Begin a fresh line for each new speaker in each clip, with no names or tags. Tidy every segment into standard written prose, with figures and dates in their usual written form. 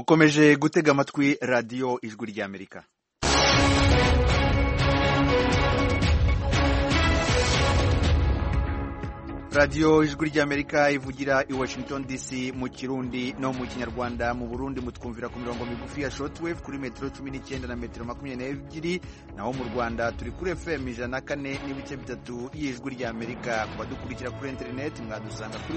mukomeje gutega amatwi radiyo ijwi ry'Amerika. radiyo ijwi ry'Amerika ivugira i Washington DC mu Kirundi no mu Kinyarwanda. Mu Burundi mutwumvira ku mirongo migufi ya shortwave kuri metero 19 na metero 22, naho mu Rwanda turi kuri FM 104.3 y'ijwi ry'Amerika. Kubadukurikira kuri internet mwadusanga kuri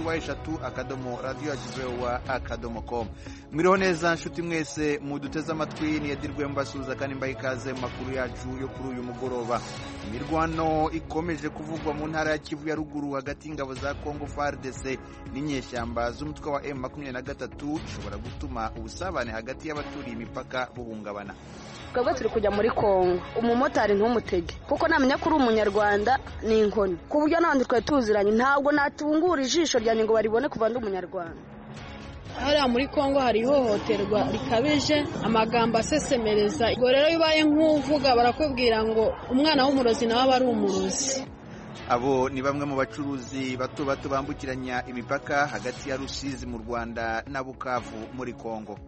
wa@radioyacu.com. Mwiriho neza nshuti mwese muduteze amatwi, ni Edirwe mbasuza kandi mbaye ikaze mu makuru yacu yo kuri uyu mugoroba. Imirwano ikomeje kuvugwa mu ntara ya Kivu ya ruguru hagati y'ingabo za Congo FARDC n'inyeshyamba z'umutwe wa M23 ishobora gutuma ubusabane hagati y'abaturiye imipaka buhungabana.
Twebwe turi kujya muri Congo, umumotari ntumutege kuko namenya kuri umunyarwanda ni inkoni, ku buryo n'abandi twari tuziranye ntabwo natungura ijisho ryanjye ngo baribone kuva ndi umunyarwanda.
Hariya muri Congo hari ihohoterwa rikabije, amagambo asesemereza. Ubwo rero bibaye nk'uvuga barakubwira ngo umwana w'umurozi nawe aba ari umurozi.
Abo ni bamwe mu bacuruzi bato bato bambukiranya imipaka hagati ya Rusizi mu Rwanda na Bukavu muri Congo.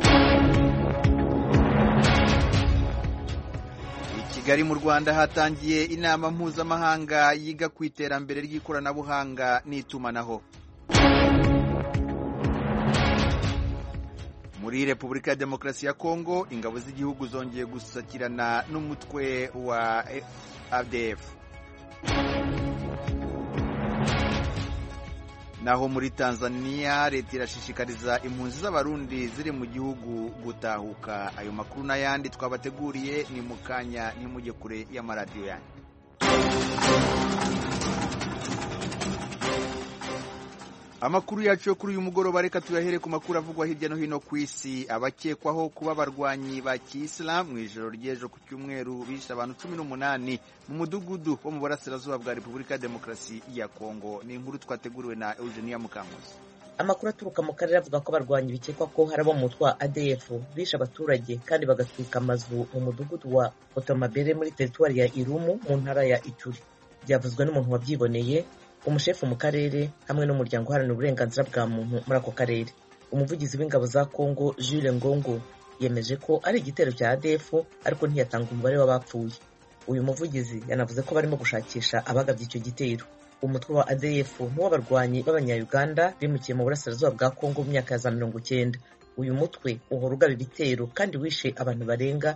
I Kigali mu Rwanda hatangiye inama mpuzamahanga yiga ku iterambere ry'ikoranabuhanga n'itumanaho. Muri Repubulika ya Demokarasi ya Kongo, ingabo z'igihugu zongeye gusakirana n'umutwe wa ADF. Naho muri Tanzania, leta irashishikariza impunzi z'abarundi ziri mu gihugu gutahuka. Ayo makuru n'ayandi twabateguriye ni mukanya nimujye kure y'amaradiyo yanyu. Amakuru yacu yo kuri uyu mugoroba reka tuyahere ku makuru avugwa hirya no hino ku isi. Abakekwaho kuba abarwanyi ba Kiyisilamu mu ijoro ry'ejo ku cyumweru bishe abantu 18 mu mudugudu wo mu burasirazuba bwa Repubulika ya Demokarasi ya Kongo. Ni inkuru twateguriwe na Eugenia Mukankusi.
Amakuru aturuka mu karere avuga ko abarwanyi bikekwa ko hari abo mu mutwe wa ADF bishe abaturage kandi bagatwika amazu mu mudugudu wa Otomabere muri teritwari ya Irumu mu ntara ya Ituri. Byavuzwe n'umuntu wabyiboneye, umushefu mu karere hamwe n'umuryango uharanira uburenganzira bwa muntu muri ako karere. Umuvugizi w'ingabo za Congo Jules Ngongo yemeje ko ari igitero cya ADF ariko ntiyatanga umubare w'abapfuye. Uyu muvugizi yanavuze ko barimo gushakisha abagabye icyo gitero. Umutwe wa ADF n'uw'abarwanyi b'abanya-Uganda bimukiye mu burasirazuba bwa Congo mu myaka ya za 90. Uyu mutwe uhora ugaba ibitero kandi wishe abantu barenga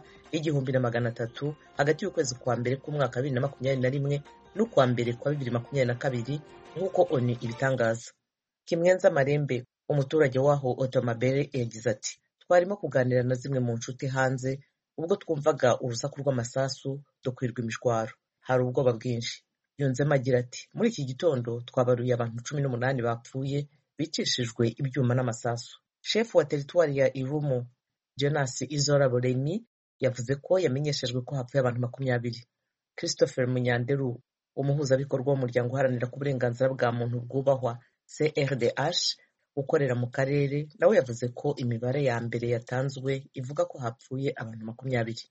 1300 hagati y'ukwezi kwa mbere k'umwaka 2021 n'ukwa mbere kwa 2022 nk'uko ONU ibitangaza. Kimwenza Marembe, umuturage waho Otomabere, yagize ati: twarimo kuganira na zimwe mu nshuti hanze ubwo twumvaga urusaku rw'amasasu dukwirwa imishwaro, hari ubwoba bwinshi. Yunzemo agira ati: muri iki gitondo twabaruye abantu 18 bapfuye bicishijwe ibyuma n'amasasu. Shefu wa teritwari ya Irumu Jonas Izora Boremi yavuze ko yamenyeshejwe ko hapfuye abantu 20. Christopher Munyanderu, umuhuzabikorwa w'umuryango uharanira ku burenganzira bwa muntu bwubahwa CRDH ukorera mu karere, nawe yavuze ko imibare ya mbere yatanzwe ivuga ko hapfuye abantu 20.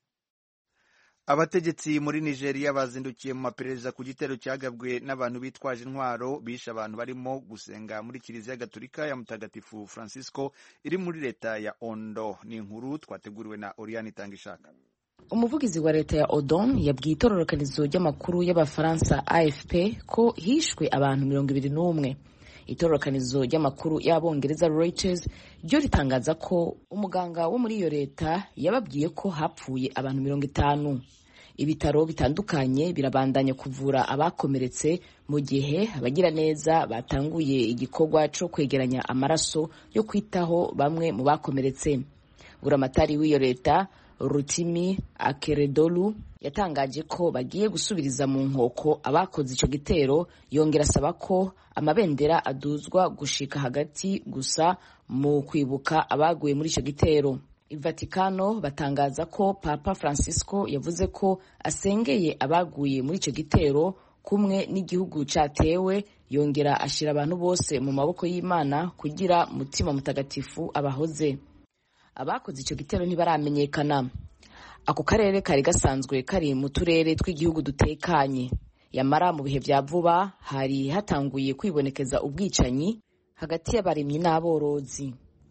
Abategetsi muri Nigeria bazindukiye mu maperereza ku gitero cyagabwe n'abantu bitwaje intwaro bishe abantu barimo gusenga muri Kiliziya Gatolika ya Mutagatifu Francisco iri muri leta ya Ondo. Ni inkuru twateguriwe na Oriane Tangishaka.
Umuvugizi wa leta ya Odon yabwiye itororokanizo ry'amakuru y'abafaransa AFP ko hishwe abantu 21. Itororokanizo ry'amakuru y'abongereza Reuters ryo ritangaza ko umuganga wo muri iyo leta yababwiye ko hapfuye abantu 50. Ibitaro bitandukanye birabandanya kuvura abakomeretse mu gihe abagira neza batanguye igikorwa cyo kwegeranya amaraso yo kwitaho bamwe mu bakomeretse. Buramatari w'iyo leta Rutimi Akeredolu yatangaje ko bagiye gusubiriza mu nkoko abakoze icyo gitero, yongera asaba ko amabendera aduzwa gushika hagati gusa mu kwibuka abaguye muri icyo gitero. Vatikano batangaza ko Papa Francisco yavuze ko asengeye abaguye muri icyo gitero kumwe n'igihugu cyatewe, yongera ashira abantu bose mu maboko y'Imana kugira mutima mutagatifu abahoze. Abakoze icyo gitero ntibaramenyekana. Ako karere kari gasanzwe kari mu turere tw'igihugu dutekanye, yamara mu bihe bya vuba hari hatanguye kwibonekeza ubwicanyi hagati y'abarimyi n'aborozi.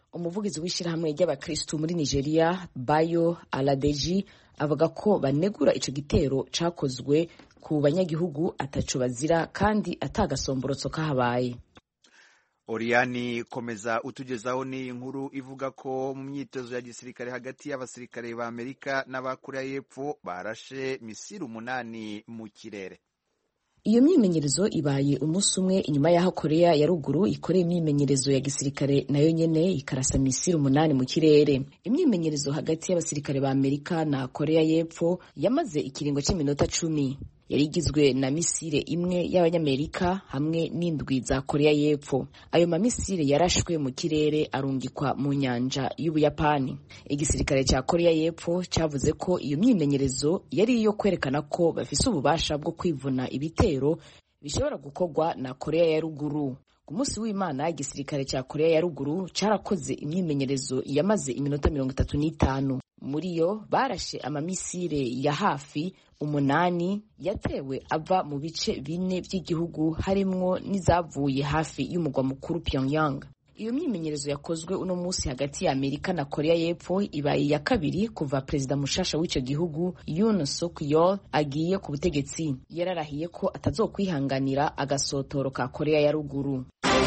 umuvugizi w'ishyirahamwe ry'abakristu muri Nigeria Bayo Aladeji avuga ko banegura ico gitero cakozwe ku banyagihugu ataco bazira kandi atagasomborotso kahabaye.
Oriani komeza utugezaho ni inkuru ivuga ko mu myitozo ya gisirikare hagati y'abasirikare ba Amerika n'abakoreya y'Epfo barashe misiri 8 mu kirere.
Iyo myimenyerezo ibaye umunsi umwe inyuma y'aho Korea ya ruguru ikoreye imyimenyerezo ya gisirikare nayo nyene ikarasa misiri 8 mu kirere. Imyimenyerezo hagati y'abasirikare ba Amerika na Korea y'Epfo yamaze ikiringo cy'iminota 10. Yari igizwe na misile imwe y'abanyamerika hamwe n'indwi za Korea y'Epfo. Ayo mamisile yarashwe mu kirere arungikwa mu nyanja y'Ubuyapani. Igisirikare cya Korea y'Epfo cyavuze ko iyo myimenyerezo yari iyo kwerekana ko bafise ububasha bwo kwivuna ibitero bishobora gukorwa na Korea ya ruguru. Ku munsi w'Imana igisirikare cya Korea ya ruguru cyarakoze imyimenyerezo yamaze iminota 35. Muri yo barashe amamisile ya hafi 8 yatewe ava mu bice 4 by'igihugu harimwo n'izavuye hafi y'umugwa mukuru Pyongyang. Iyo myimenyerezo yakozwe uno munsi hagati ya Amerika na Korea y'Epfo ibaye ya kabiri kuva perezida mushasha w'ico gihugu Yoon Suk Yeol agiye ku butegetsi. Yararahiye ko atazokwihanganira agasotoro ka Korea ya ruguru.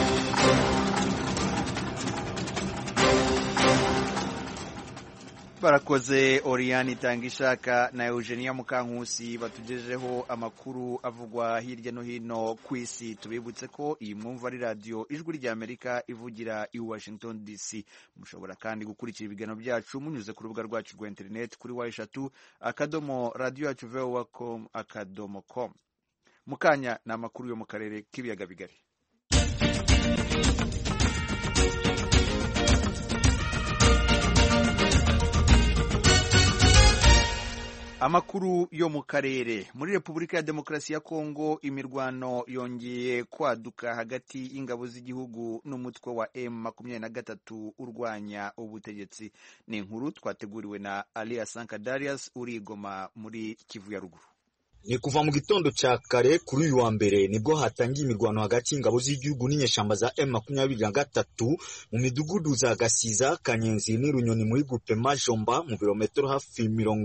Barakoze Oriani Tangishaka na Eugenia Mukankusi batugejeho amakuru avugwa hirya no hino ku isi. Tubibutse ko iyi mwumva ari radio Ijwi rya Amerika ivugira i Washington DC. Mushobora kandi gukurikira ibiganiro byacu munyuze ku rubuga rwacu rwa internet kuri wa3.radio.com. Mukanya na amakuru yo mu karere k'ibiyaga bigari. Amakuru yo mu karere. Muri Repubulika ya Demokarasi ya Kongo imirwano yongeye kwaduka hagati y'ingabo z'igihugu n'umutwe wa M23 urwanya ubutegetsi. Ni inkuru twateguriwe na Alia Sankadarius uri Goma muri Kivu ya ruguru.
Ni kuva mu gitondo ca kare kuri uyu wa mbere nibwo hatangiye imirwano hagati y'ingabo z'igihugu n'inyeshamba za M23 mu midugudu za Gasiza, Kanyenzi n'Irunyoni muri groupement Jomba mu birometero hafi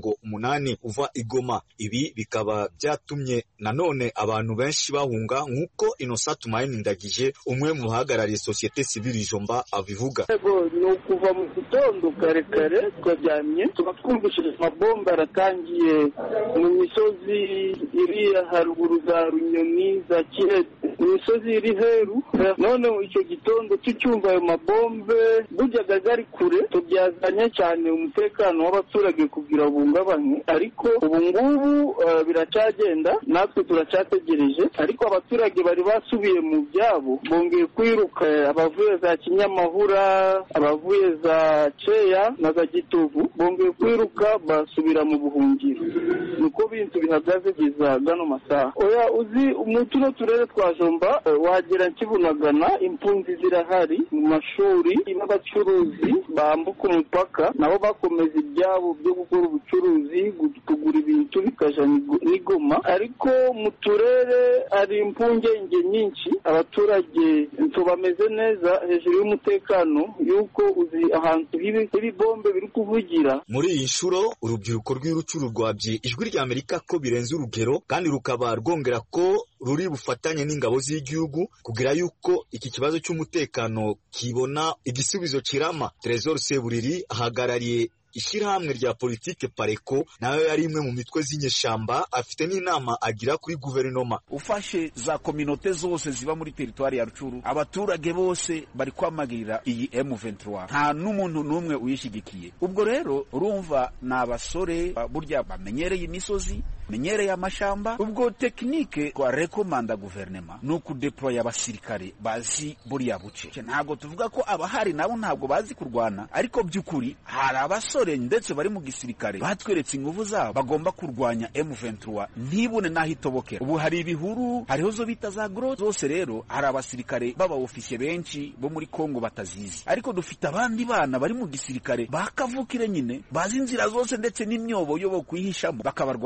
80 uva Igoma. Ibi bikaba byatumye nanone abantu benshi bahunga nk'uko Innocent Tumaini Ndagije umwe mu bahagarariye societe civile Jomba abivuga.
No kuva mu gitondo kare twajyamye tubatwumvishije amabomba aratangiye mu misozi iri haruguru za Runyoni za Kirete, imisozi iri heru. None icyo gitondo tucyumva ayo mabombe bujyaga gari kure, tubyazanye cyane umutekano w'abaturage kugira bungabanye, ariko ubu ngubu biracagenda, natwe turacyategereje. Ariko abaturage bari basubiye mu byabo, bongeye kwiruka, abavuye za Kinyamahura, abavuye za Ceya na za Gitovu, bongeye kwiruka basubira mu buhungiro. Niko bintu bihagaze giza gano masaha. Oya uzi umutuno turere twa Jomba wagera Kibunagana, impunzi zirahari mu mashuri n'abacuruzi bambuka umupaka nabo bakomeza ibyabo byo gukora ubucuruzi, kugura ibintu bikaja n'Igoma. Ariko mu turere ari impungenge nyinshi, abaturage tubameze neza hejuru y'umutekano yuko uzi ahantu hibi bombe biri kuvugira.
Muri iyi nshuro urubyiruko rw'irucuru rwabye Ijwi rya Amerika ko birenze urugero kandi rukaba rwongera ko ruri bufatanye n'ingabo z'igihugu kugira yuko iki kibazo cy'umutekano kibona igisubizo kirama. Trésor Seburiri ahagarariye ishirahamwe rya politike Pareko nayo yari imwe mu mitwe z'inyeshamba, afite n'inama agira kuri guverinoma.
Ufashe za kominote zose ziba muri teritwari ya Rucuru, abaturage bose bari kwamagirira iyi M23, nta n'umuntu n'umwe uyishigikiye. Ubwo rero urumva n'abasore burya bamenyereye imisozi, menyereye amashamba. Ubwo teknike kwa rekomanda guverinoma no kudeploya abasirikare bazi buriya buce. Ntabwo tuvuga ko abahari nabo ntabwo bazi kurwana, ariko by'ukuri hari abasore ndetse bari mu gisirikare batweretse ingufu zabo bagomba kurwanya M23 ntibune naho itobokera. Ubu hari ibihuru, hariho zo bita za gro zose. Rero hari abasirikare baba ofisiye benshi bo muri Kongo batazizi, ariko dufite abandi bana bari mu gisirikare bakavukire nyine bazi inzira zose ndetse n'imyobo yo bo kwihishamo, bakabarwanya bakaba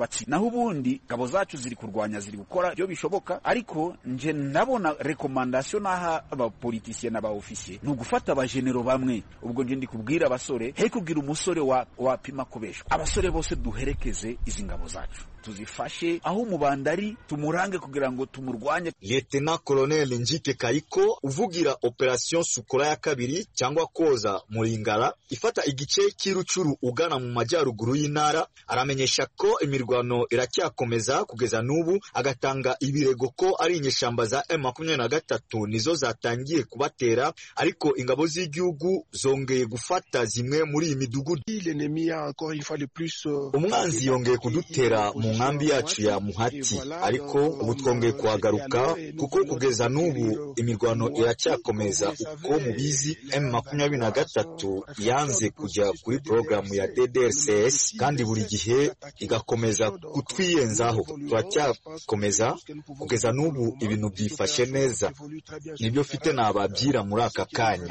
abatsi naho ubundi ngabo zacu ziri kurwanya ziri gukora byo bishoboka ariko nje ndabona recommandation naha abapoliticiens n'abaofficier no gufata abagenero bamwe ubwo nje ndi kubwira abasore he kugira umusore wapima kubesha abasore bose duherekeze izi ngabo zacu tuzifashe aho umubandari tumurange kugira ngo tumurwanye.
Lieutenant Colonel Njike Kayiko uvugira Operation Sukora ya kabiri cyangwa koza Muringara ifata igice cy'Irucuru ugana mu majyaruguru y'intara aramenyesha ko imirwano iracyakomeza kugeza n'ubu agatanga ibirego ko ari inyeshamba za M23 nizo zatangiye kubatera ariko ingabo z'igihugu zongeye gufata zimwe muri iyi midugudu. Umwanzi yongeye kudutera mu nkambi yacu ya Muhati ariko ubu twongeye kuhagaruka kuko kugeza n'ubu imirwano iracyakomeza. Uko mubizi M23 yanze kujya kuri programu ya DDRCS kandi buri gihe igakomeza kutwiyenzaho. Turacyakomeza kugeza n'ubu ibintu byifashe neza, nibyo mfite nababyira muri aka kanya.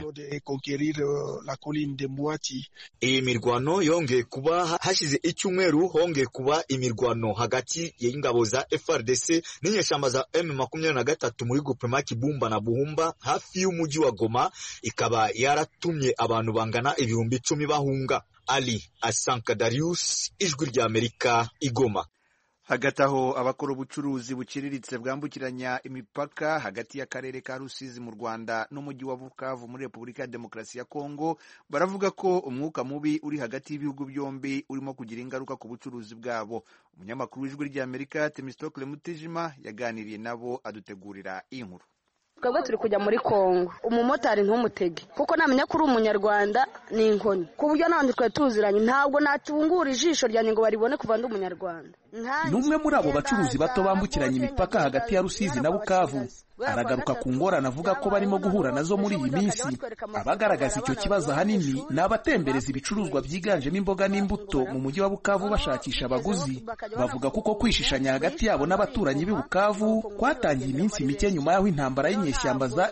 Iyi mirwano yongeye kuba hashize icyumweru, hongeye kuba imirwano hagati y'ingabo za FRDC n'inyeshamba za M23 muri groupement Kibumba na Buhumba hafi y'umujyi wa Goma, ikaba yaratumye abantu bangana 10,000 bahunga. Ali Asanka Darius, Ijwi rya Amerika, Igoma.
Hagati aho abakora ubucuruzi buciriritse bwambukiranya imipaka hagati y'akarere ka Rusizi mu Rwanda n'umujyi wa Bukavu muri Repubulika ya Demokarasi ya Kongo baravuga ko umwuka mubi uri hagati y'ibihugu byombi urimo kugira ingaruka ku bucuruzi bwabo. Umunyamakuru w'Ijwi rya Amerika Temistokle Mutijima yaganiriye nabo adutegurira iyi nkuru.
Twebwe turi kujya muri Kongo, umumotari ntumutege kuko namenya ko uri umunyarwanda ni inkoni, ku buryo n'abandi twari tuziranye ntabwo natungura ijisho ryanjye ngo baribone kuva ndi umunyarwanda.
Numwe muri abo bacuruzi bato bambukiranya imipaka hagati ya Rusizi na Bukavu aragaruka ku ngorane avuga ko barimo guhura nazo muri iyi minsi. Abagaragaza icyo kibazo ahanini ni abatembereza ibicuruzwa byiganjemo imboga n'imbuto mu mujyi wa Bukavu bashakisha abaguzi. Bavuga kuko kwishishanya hagati yabo n'abaturanyi b'i Bukavu kwatangiye iminsi mike nyuma y'aho intambara y'inyeshyamba za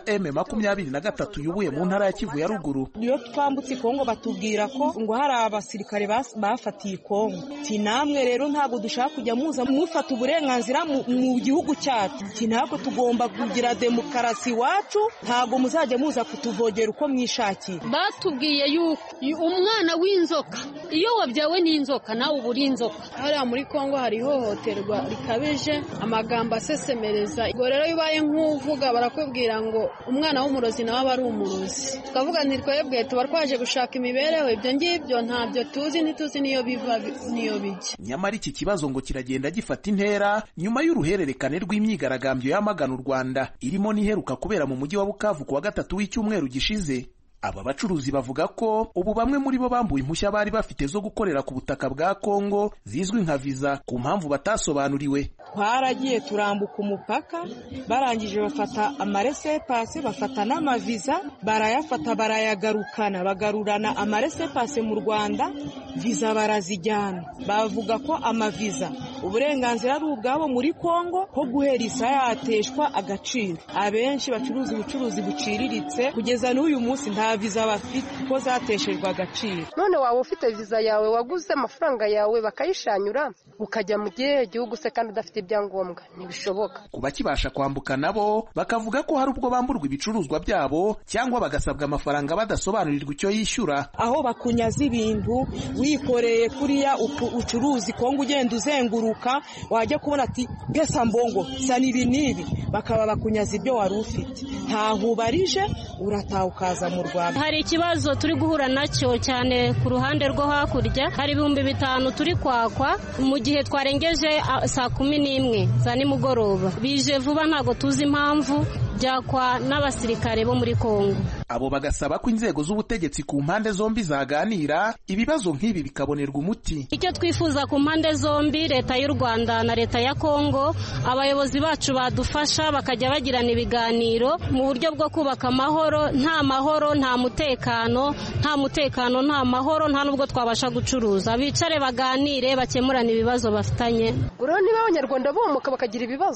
M23 yubuye mu ntara ya Kivu ya ruguru.
Iyo twambutse Kongo batubwira ko ngo hari abasirikare bafatiye Kongo. Namwe rero ntabwo dushaka kujya muza mufata uburenganzira mu gihugu cyacu. Ntabwo tugomba kugira demokarasi wacu, ntabwo muzajya muza kutuvogera uko mwishakiye.
Batubwiye yuko umwana w'inzoka iyo wabyawe n'inzoka nawe uburi inzoka.
Hariya muri Kongo hari ihohoterwa rikabije, amagambo asesemereza. Ubwo rero yubaye nk'uvuga barakubwira ngo umwana w'umurozi nawe aba ari umurozi. Tukavuga nti twebwe tuba twaje gushaka imibereho, ibyo ngibyo ntabyo tuzi, ntituzi niyo biva niyo bijya.
Nyamara iki kibazo ngo kiragenda gifata intera nyuma y'uruhererekane rw'imyigaragambyo yamagana u Rwanda irimo niheruka kubera mu mujyi wa Bukavu kuwa 3 w'icyumweru gishize. Aba bacuruzi bavuga ko ubu bamwe muri bo bambuye impushya bari bafite zo gukorera ku butaka bwa Kongo zizwi nka visa ku mpamvu batasobanuriwe.
Twaragiye turambuka umupaka, barangije bafata amaresepase, bafata n'amaviza, barayafata barayagarukana, bagarurana amaresepase mu Rwanda, visa barazijyana. Bavuga ko amaviza uburenganzira ari ubwabo muri Kongo ko guhera isaha yateshwa agaciro. Abenshi bacuruza ubucuruzi buciriritse kugeza n'uyu munsi nta viza bafite ko zateshejwe agaciro.
None waba ufite viza yawe waguze amafaranga yawe bakayishanyura ukajya mu gihugu se kandi udafite ibyangombwa, ntibishoboka.
Kuba kibasha kwambuka nabo bakavuga ko hari ubwo bamburwa ibicuruzwa byabo cyangwa bagasabwa amafaranga badasobanurirwa icyo yishyura.
Aho bakunyaza ibintu wikoreye kuriya ucuruzi Kongo ugenda uzenguruka wajya kubona ati gesa mbongo sani ibinibi bakaba bakunyaza ibyo wari ufite, ntaho ubarije urataha ukaza mu Rwanda.
Hari ikibazo turi guhura nacyo cyane ku ruhande rwo hakurya, hari 5,000 turi kwakwa mu gihe twarengeje saa 11 za nimugoroba. Bije vuba ntago tuzi impamvu byakwa n'abasirikare bo muri Kongo.
Abo bagasaba ko inzego z'ubutegetsi ku mpande zombi zaganira ibibazo nk'ibi bikabonerwa umuti.
Icyo twifuza ku mpande zombi, leta y'u Rwanda na leta ya Kongo, abayobozi bacu badufasha bakajya bagirana ibiganiro mu buryo bwo kubaka amahoro. Nta mahoro nta mutekano, nta mutekano nta mahoro, nta nubwo twabasha gucuruza. Bicare baganire bakemurana ibibazo bafitanye.
Uro niba abanyarwanda bomoka bakagira ibibazo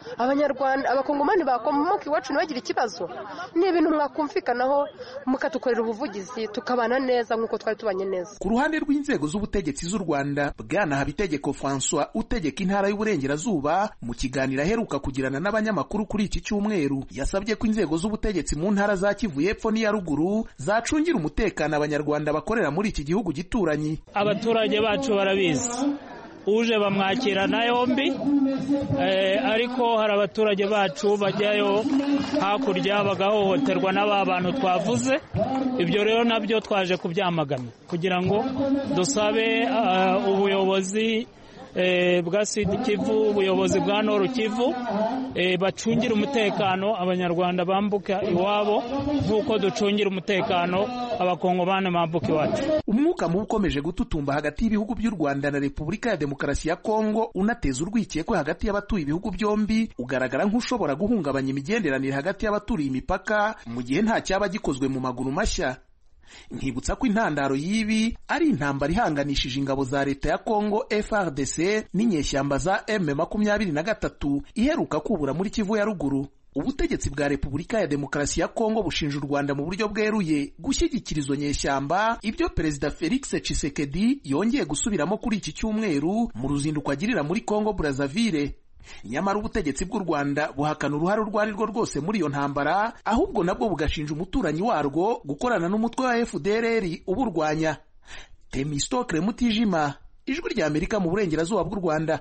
abanyarwanda abakongomani bakomoka iwacu ntibagire ikibazo. Ni ibintu mwakumvikanaho mukatukorera ubuvugizi tukabana neza nk'uko twari tubanye neza.
Ku ruhande rw'inzego z'ubutegetsi z'u Rwanda, Bwana Habitegeko François utegeka intara y'Uburengerazuba mu kiganiro aheruka kugirana n'abanyamakuru kuri iki cyumweru yasabye ko inzego z'ubutegetsi mu ntara za Kivu y'Epfo n'iya Ruguru zacungira umutekano abanyarwanda bakorera muri iki gihugu gituranyi.
Abaturage bacu barabizi, uje bamwakirana yombi, ariko hari abaturage bacu bajyayo hakurya bagahohoterwa n'aba bantu twavuze. Ibyo rero nabyo twaje kubyamagana kugira ngo dusabe ubuyobozi bwa Sud Kivu, ubuyobozi bwa Nord Kivu bacungira umutekano abanyarwanda bambuka iwabo nk'uko ducungira umutekano abakongomani bambuka iwacu.
Umwuka mubi ukomeje gututumba hagati y'ibihugu by'u Rwanda na Repubulika ya Demokarasi ya Kongo unateza urwikekwe hagati y'abatuye ibihugu byombi ugaragara nk'ushobora guhungabanya imigenderanire hagati y'abaturiye imipaka mu gihe nta cyaba gikozwe mu maguru mashya. Nkibutsa ko intandaro y'ibi ari intambara ihanganishije ingabo za leta ya Kongo FARDC n'inyeshyamba za M23 iheruka kubura muri Kivu ya Ruguru. Ubutegetsi bwa Repubulika ya Demokarasi ya Kongo bushinja u Rwanda mu buryo bweruye gushyigikira izo nyeshyamba, ibyo Perezida Felix Tshisekedi yongeye gusubiramo kuri iki cyumweru mu ruzinduko agirira muri Kongo Brazzaville. Nyamara ubutegetsi bw'u Rwanda buhakana uruhare urwo ari rwo rwose muri iyo ntambara, ahubwo nabwo bugashinja umuturanyi warwo gukorana n'umutwe wa FDLR uburwanya. Temistokle Mutijima, Ijwi rya Amerika mu Burengerazuba bw'u Rwanda.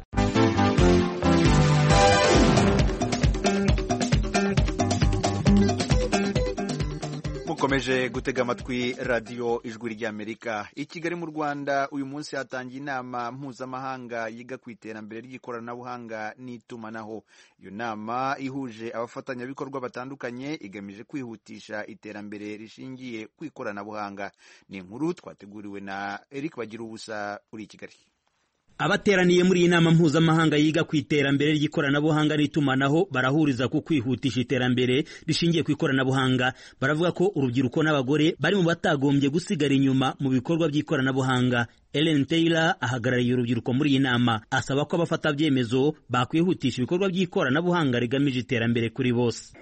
Mukomeje gutega amatwi radio Ijwi rya Amerika. I Kigali mu Rwanda uyu munsi hatangiye inama mpuzamahanga yiga ku iterambere ry'ikoranabuhanga n'itumanaho. Iyo nama ihuje abafatanyabikorwa batandukanye igamije kwihutisha iterambere rishingiye ku ikoranabuhanga. Ni inkuru twateguriwe na Eric Bagirubusa uri i Kigali.
Abateraniye muri iyi nama mpuzamahanga yiga ku iterambere ry'ikoranabuhanga n'itumanaho barahuriza ku kwihutisha iterambere rishingiye ku ikoranabuhanga. Baravuga ko urubyiruko n'abagore bari mu batagombye gusigara inyuma mu bikorwa by'ikoranabuhanga. Ellen Taylor ahagarariye urubyiruko muri iyi nama, asaba ko abafata byemezo bakwihutisha ibikorwa by'ikoranabuhanga rigamije iterambere kuri bose.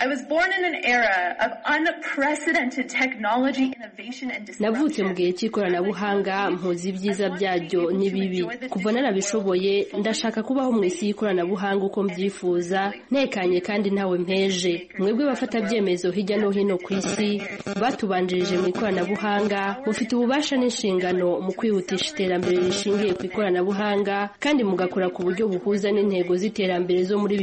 Navutse mu gihe cy'ikoranabuhanga, mpuzi ibyiza byaryo n'ibibi. Kuva narabishoboye, ndashaka kubaho mu isi y'ikoranabuhanga uko mbyifuza, ntekanye kandi ntawe mpeje. Mwebwe bafata byemezo hirya no hino ku isi batubanjirije mu ikoranabuhanga, mufite ububasha n'inshingano mu kwihutisha iterambere rishingiye ku ikoranabuhanga kandi mugakora ku buryo buhuza n'intego z'iterambere zo muri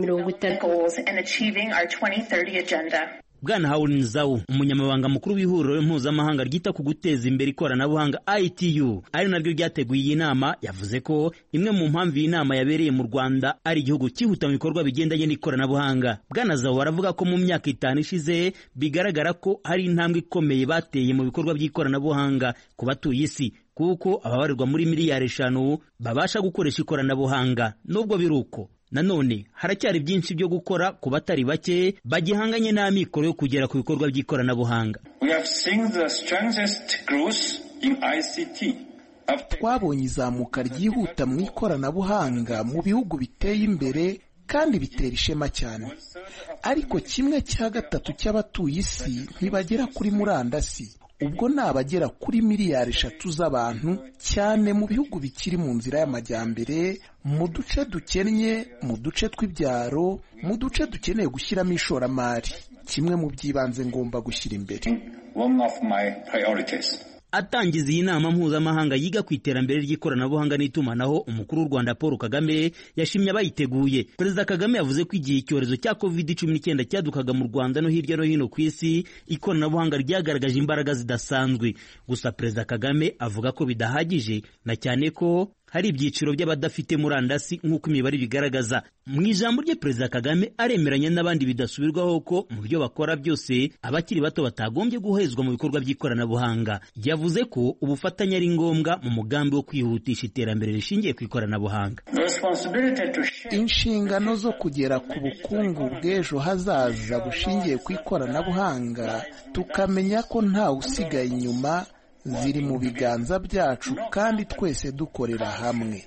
2030.
Bwana Hawlin Zhao, umunyamabanga mukuru w'ihuriro mpuzamahanga ryita ku guteza imbere ikoranabuhanga ITU, ari naryo ryateguye iyi nama, yavuze ko imwe mu mpamvu iyi nama yabereye mu Rwanda ari igihugu cyihuta mu bikorwa bigendanye n'ikoranabuhanga. Bwana Zhao aravuga ko mu myaka 5 ishize bigaragara ko hari intambwe ikomeye bateye mu bikorwa by'ikoranabuhanga ku batuye isi, kuko ababarirwa muri miliyari 5 babasha gukoresha ikoranabuhanga. Nubwo biruko, nanone haracyari byinshi byo gukora ku batari bake bagihanganye n'amikoro yo kugera ku bikorwa by'ikoranabuhanga.
Twabonye izamuka ryihuta mu ikoranabuhanga mu bihugu biteye imbere kandi bitera ishema cyane, ariko 1/3 cy'abatuye isi ntibagera kuri murandasi. Ubwo ni abagera kuri miliyari 3 z'abantu, cyane mu bihugu bikiri mu nzira y'amajyambere, mu duce dukennye, mu duce tw'ibyaro, mu duce dukeneye gushyiramo ishoramari. Kimwe mu by'ibanze ngomba gushyira imbere.
Atangiza iyi nama mpuzamahanga yiga ku iterambere ry'ikoranabuhanga n'itumanaho, umukuru w'u Rwanda Paul Kagame yashimye abayiteguye. Perezida Kagame yavuze ko igihe icyorezo cya COVID-19 cyadukaga mu Rwanda no hirya no hino ku isi, ikoranabuhanga ryagaragaje imbaraga zidasanzwe. Gusa Perezida Kagame avuga ko bidahagije, na cyane ko hari ibyiciro by'abadafite murandasi nk'uko imibare bigaragaza. Mu ijambo rye Perezida Kagame aremeranya n'abandi bidasubirwaho ko mu byo bakora byose abakiri bato batagombye guhezwa mu bikorwa by'ikoranabuhanga. Yavuze ko ubufatanye ari ngombwa mu mugambi wo kwihutisha iterambere rishingiye ku ikoranabuhanga.
Inshingano zo kugera ku bukungu bw'ejo hazaza bushingiye ku ikoranabuhanga, tukamenya ko ntawe usigaye inyuma, ziri mu biganza byacu kandi twese dukorera hamwe.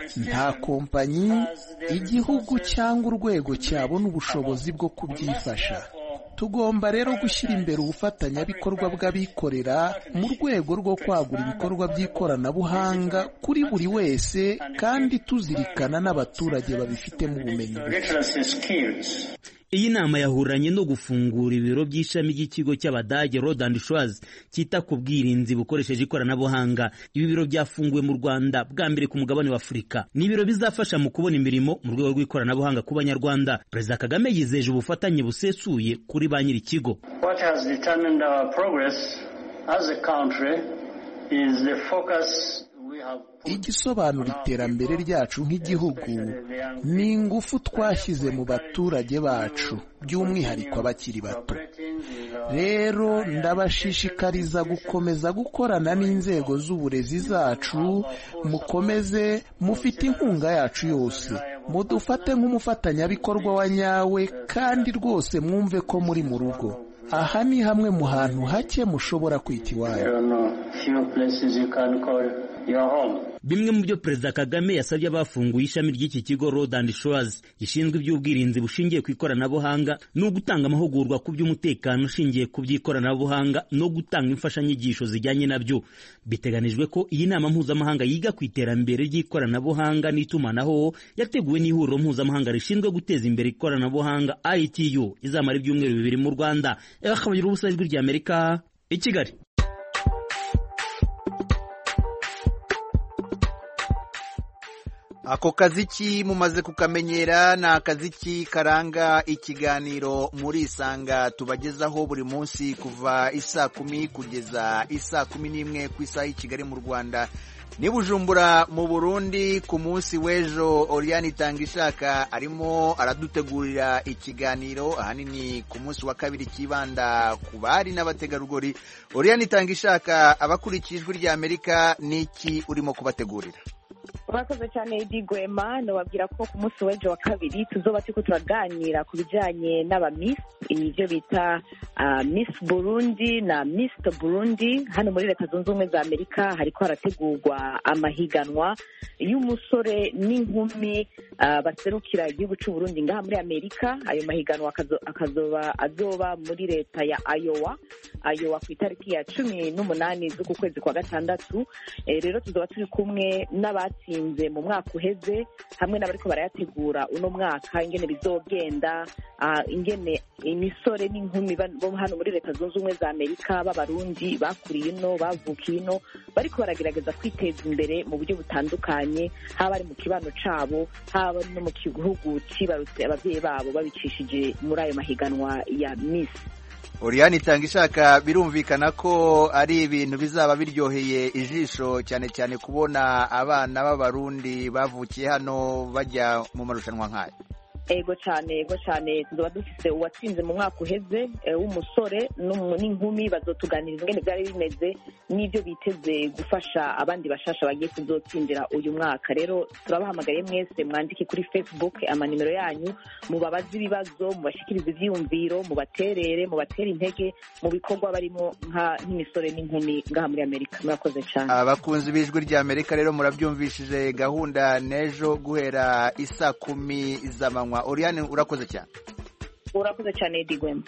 nta kompanyi, igihugu cyangwa urwego cyabona ubushobozi bwo kubyifasha. Tugomba rero gushyira imbere ubufatanyabikorwa bw'abikorera mu rwego rwo kwagura ibikorwa by'ikoranabuhanga kuri buri wese, kandi tuzirikana n'abaturage babifitemo ubumenyi buke.
Iyi nama yahuranye no gufungura ibiro by'ishami ry'ikigo cy'Abadage Road and Schwarz cyita ku bwirinzi bukoresheje ikoranabuhanga. Ibi biro byafunguwe mu Rwanda bwa mbere ku mugabane wa Afurika. Ni ibiro bizafasha mu kubona imirimo mu rwego rw'ikoranabuhanga ku Banyarwanda. Perezida Kagame yizeje ubufatanye busesuye kuri ba nyiri ikigo.
What has determined our progress as a country is the focus.
Igisobanura iterambere ryacu nk'igihugu ni ingufu twashyize mu baturage bacu, by'umwihariko abakiri bato. Rero ndabashishikariza gukomeza gukorana n'inzego z'uburezi zacu, mukomeze, mufite inkunga yacu yose, mudufate nk'umufatanyabikorwa wa nyawe, kandi rwose mwumve ko muri mu rugo. Aha ni hamwe mu hantu hake mushobora kwita iwanyu.
Bimwe mu byo Perezida Kagame yasabye abafunguye ishami ry'iki kigo Road and Schwarz gishinzwe iby'ubwirinzi bushingiye ku ikoranabuhanga no gutanga amahugurwa ku by'umutekano ushingiye ku by'ikoranabuhanga no gutanga imfashanyigisho zijyanye nabyo. Biteganijwe ko iyi nama mpuzamahanga yiga ku iterambere ry'ikoranabuhanga n'itumanaho yateguwe n'ihuriro mpuzamahanga rishinzwe guteza imbere ikoranabuhanga ITU izamara ibyumweru 2 mu Rwanda. Akabagira ubusa ijwi ry'Amerika i Kigali.
Ako kaziki mumaze kukamenyera ni akaziki karanga ikiganiro muri Isanga tubagezaho buri munsi kuva 10:00 kugeza 11:00 ku isaha y'i Kigali mu Rwanda ni Bujumbura mu Burundi. Ku munsi w'ejo Oriane Itangishaka arimo aradutegurira ikiganiro ahanini ku munsi wa kabiri kibanda ku bari n'abategarugori. Oriane Itangishaka, abakurikiye ijwi ry'Amerika niki urimo kubategurira?
Urakoze cyane Edi Gwema, nababwira ko ku munsi w'ejo wa kabiri tuzoba turiko turaganira ku bijanye n'aba-Miss, ibyo bita Miss Burundi na Miss Burundi. Hano muri Leta Zunze Ubumwe za Amerika hariko harategurwa amahiganwa y'umusore n'inkumi baserukira igihugu cy'u Burundi ngaha muri Amerika. Ayo mahiganwa azoba muri leta ya Iowa ku itariki ya 18 z'uku kwezi kwa gatandatu. Rero tuzoba turi kumwe n'abatsinze mu mwaka uheze hamwe n'abariko barayategura uno mwaka, ingene bizogenda, ingene imisore n'inkumi bo hano muri Leta Zunze Ubumwe za Amerika b'Abarundi bakuriye ino bavukiye ino bariko baragerageza kwiteza imbere mu buryo butandukanye, haba ari mu kibano cabo, haba no mu gihugu cibarutse abavyeyi babo babicishije muri ayo mahiganwa ya Miss.
Oriane Itangishaka, birumvikana ko ari ibintu bizaba biryoheye ijisho cyane cyane kubona abana b'Abarundi bavukiye hano bajya mu marushanwa nk'aya.
Ego cyane tuzoba dufise uwatsinze mu mwaka uheze w'umusore n'inkumi, bazotuganiriza ingene byari bimeze n'ibyo biteze gufasha abandi bashasha bagiye kuzotsindira uyu mwaka. Rero turabahamagaye mwese mwandike kuri Facebook amanimero yanyu, mubabaze ibibazo, mubashikirize ivyiyumviro, mubaterere, mubatere intege mu bikorwa barimo nk'imisore n'inkumi ngaha muri Amerika. Murakoze cyane
abakunzi b'ijwi ry'Amerika. Rero murabyumvishije gahunda nejo guhera 10:00 z'amanywa. Oriane, urakoze cyane.
Urakoze cyane Edi Gwema.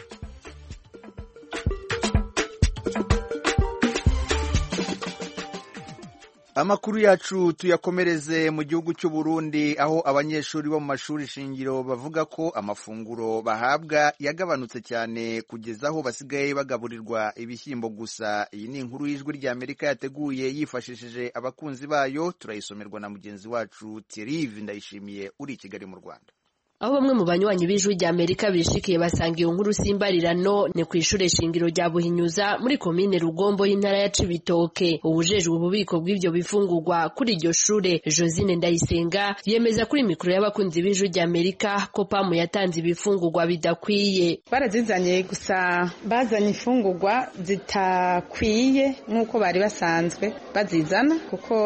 Amakuru yacu tuyakomereze mu gihugu cy'u Burundi, aho abanyeshuri bo mu mashuri shingiro bavuga ko amafunguro bahabwa yagabanutse cyane kugeza aho basigaye bagaburirwa ibishyimbo gusa. Iyi ni inkuru y'ijwi ry'Amerika yateguye yifashishije abakunzi bayo, turayisomerwa na mugenzi wacu Thierry Ndayishimiye uri i Kigali mu Rwanda.
Aho bamwe mu banywanyi b'ijwi ry'Amerika bishikiye basanga iyo nkuru simbarirano ni ku ishure shingiro rya Buhinyuza muri komine Rugombo y'intara ya Cibitoke. Ubujejwe ububiko bw'ivyo bifungurwa kuri iryo shure, Josine Ndayisenga, yemeza kuri mikoro y'abakunzi b'ijwi ry'Amerika ko PAMU yatanze ibifungurwa bidakwiye.
Barazizanye gusa bazanye ifungurwa zitakwiye nk'uko bari basanzwe bazizana, kuko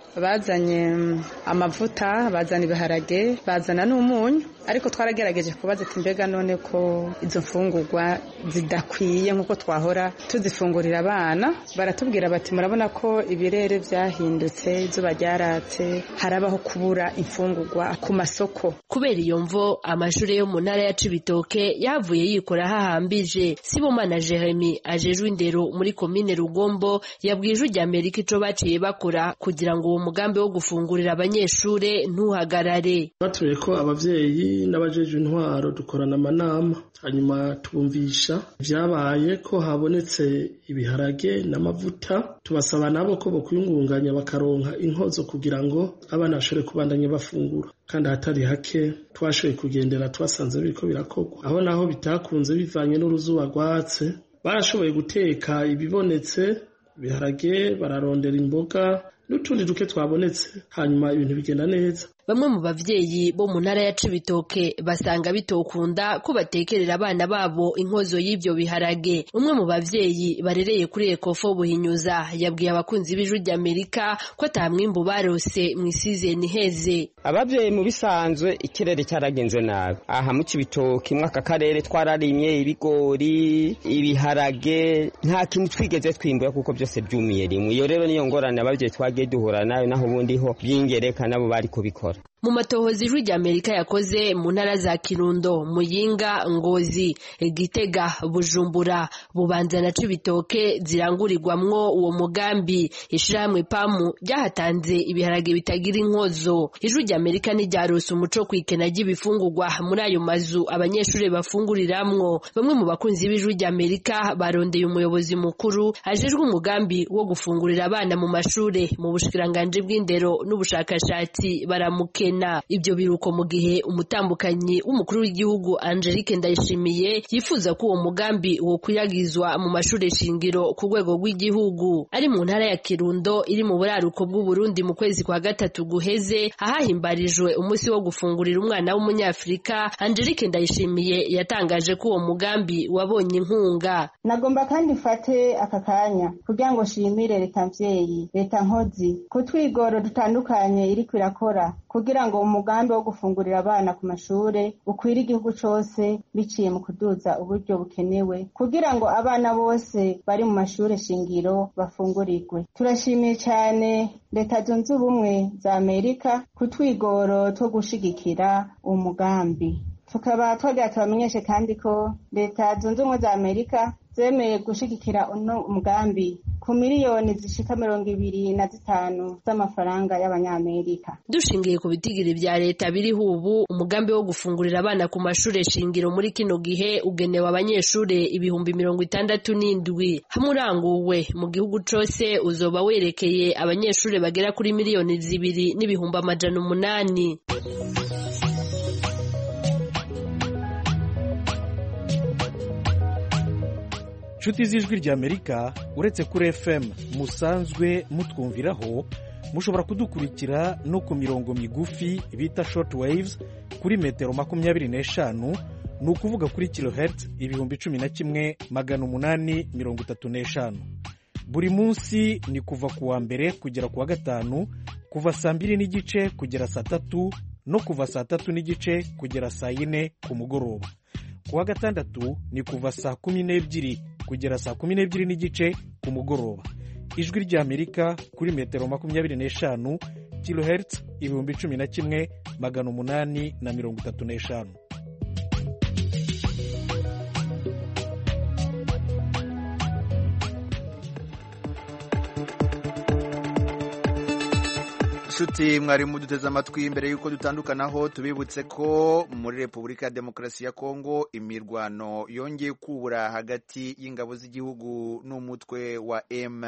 bazanye amavuta, bazana ibiharage, bazana n'umunyu, ariko twaragerageje kubaza ati mbega none ko izo mfungurwa zidakwiye nk'uko twahora tuzifungurira abana. Baratubwira bati murabona ko ibirere byahindutse, izuba ryaratse, harabaho kubura imfungurwa ku masoko.
Kubera iyo mvo amashuri yo mu ntara ya Cibitoke yavuye yikora hahambije. Sibomana Jeremy ajejwe indero muri komine Rugombo yabwije ujya Amerika ico baciye bakora kugira ngo uwo mugambi wo gufungurira abanyeshure ntuhagarare.
Batuye ko abavyeyi n'abajejwe intwaro dukorana amanama, hanyuma tubumvisha vyabaye ko habonetse ibiharage n'amavuta, tubasaba nabo ko bokwiyungunganya bakaronka inkozo kugira ngo abana bashobore kubandanya bafungura. Kandi hatari hake twashoboye kugendera twasanze biriko birakorwa. Aho naho bitakunze bivanye n'uruzuba rwatse, barashoboye guteka ibibonetse, ibiharage, bararondera imboga n'utundi duke twabonetse, hanyuma ibintu bigenda neza.
Bamwe mu bavyeyi bo mu ntara ya Cibitoke basanga bitokunda ko batekerera abana babo inkozo y'ivyo biharage. Umwe mu bavyeyi barereye kuri Ekofo Buhinyuza yabwiye abakunzi b'Ijwi ry'Amerika ko atamwimbu barose mu season iheze.
Abavyeyi mu bisanzwe ikirere cyaragenze nabi. Aha mu Cibitoke mwaka karere twararimye ibigori, ibiharage, nta kintu twigeze twimbuye kuko byose byumiye rimwe. Iyo rero niyo ngorane abavyeyi twagiye duhura nayo, naho ubundi ho byingereka nabo bari kubikora.
Mu matohoza Ijwi ry'Amerika yakoze mu ntara za Kirundo, Muyinga, Ngozi, Gitega, Bujumbura, Bubanza na Cibitoke zirangurirwamwo uwo mugambi, ishirahamwe PAMU ryahatanze ibiharage bitagira inkozo. Ijwi ry'Amerika ntiryarose umuco kwikena ry'ibifungurwa muri ayo mazu abanyeshuri bafunguriramwo. Bamwe mu bakunzi b'Ijwi ry'Amerika barondeye umuyobozi mukuru ajejwe umugambi wo gufungurira abana mu mashure mu bushikiranganje bw'indero n'ubushakashatsi baramuke. Ibyo biruko mu gihe umutambukanyi w'umukuru w'igihugu Angelique Ndayishimiye yifuza ko uwo mugambi wo kuyagizwa mu mashuri shingiro ku rwego rw'igihugu. Ari mu ntara ya Kirundo iri mu buraruko bw'u Burundi mu kwezi kwa gatatu guheze ahahimbarijwe umunsi wo gufungurira umwana w'umunyafrika, Angelique Ndayishimiye yatangaje ko uwo mugambi wabonye inkunga.
Nagomba kandi mfate aka kanya kugira ngo shimire leta mvyeyi, leta nkozi kutwigoro dutandukanye iri kwirakora kugira ngo umugambi wo gufungurira abana ku mashure ukwira igihugu cose biciye mu kuduza uburyo bukenewe kugira ngo abana bose bari mu mashure shingiro bafungurirwe. Turashimiye cyane leta zunze ubumwe za Amerika kutwigoro two gushigikira umugambi. Tukaba twagira tubamenyeshe kandi ko leta zunze ubumwe za Amerika zemeye gushigikira uno umugambi ku miliyoni zishika 25 z'amafaranga y'abanyamerika.
Dushingiye ku bitigiri vya leta biriho ubu, umugambi wo gufungurira abana ku mashure shingiro muri kino gihe ugenewe abanyeshure 67,000 hamwe uranguwe mu gihugu cose uzoba werekeye abanyeshure bagera kuri miliyoni 2,800,000.
Nshuti z'Ijwi ry'Amerika, uretse kuri FM musanzwe mutwumviraho, mushobora kudukurikira no ku mirongo migufi bita short waves kuri metero 25, ni ukuvuga kuri kilohertz 11,835. Buri munsi ni kuva ku wa mbere kugera ku wa gatanu, kuva saa 2 n'igice kugera saa 3 no kuva saa 3 n'igice kugera saa 4 ku mugoroba. Ku wa gatandatu ni kuva saa 12 kugera saa 12 n'igice ku mugoroba. Ijwi ry'Amerika kuri metero 25 kilohertz 11,835.
Nshuti mwari muduteze amatwi, imbere y'uko dutandukanaho tubibutse ko muri Repubulika ya Demokarasi ya Kongo imirwano yongeye kubura hagati y'ingabo z'igihugu n'umutwe wa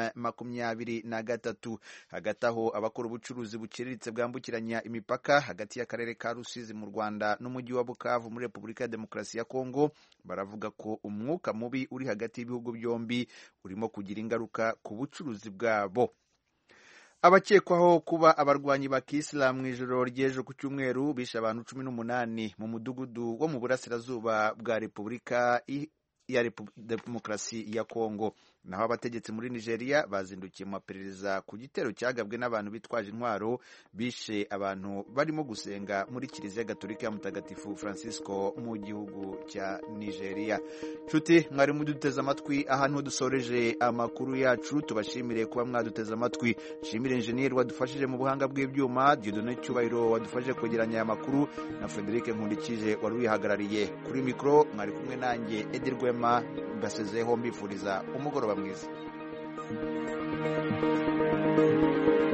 M23. Hagati aho abakora ubucuruzi buciriritse bwambukiranya imipaka hagati y'akarere ka Rusizi mu Rwanda n'umujyi wa Bukavu muri Repubulika ya Demokarasi ya Kongo baravuga ko umwuka mubi uri hagati y'ibihugu byombi urimo kugira ingaruka ku bucuruzi bwabo. Abakekwaho kuba abarwanyi ba Kisilamu mu ijoro ry'ejo ku cyumweru bishe abantu 18 mu mudugudu wo mu burasirazuba bwa Repubulika ya Demokarasi ya Kongo. naho abategetsi muri Nigeria bazindukiye mu maperereza ku gitero cyagabwe n'abantu bitwaje intwaro bishe abantu barimo gusenga muri Kiliziya Gatolika ya Mutagatifu Francisco mu gihugu cya Nigeria. Nshuti mwari muduteze amatwi, ahantu dusoreje amakuru yacu. Tubashimire kuba mwaduteze amatwi. Nshimire engineer wadufashije mu buhanga bw'ibyuma, Dieudonné Cyubahiro wadufashije kwegeranya aya makuru, na Frederic Nkundikije wari wihagarariye kuri mikro. Mwari kumwe nanjye Edi Rwema, mbasezeho mbifuriza umugoroba mwiza.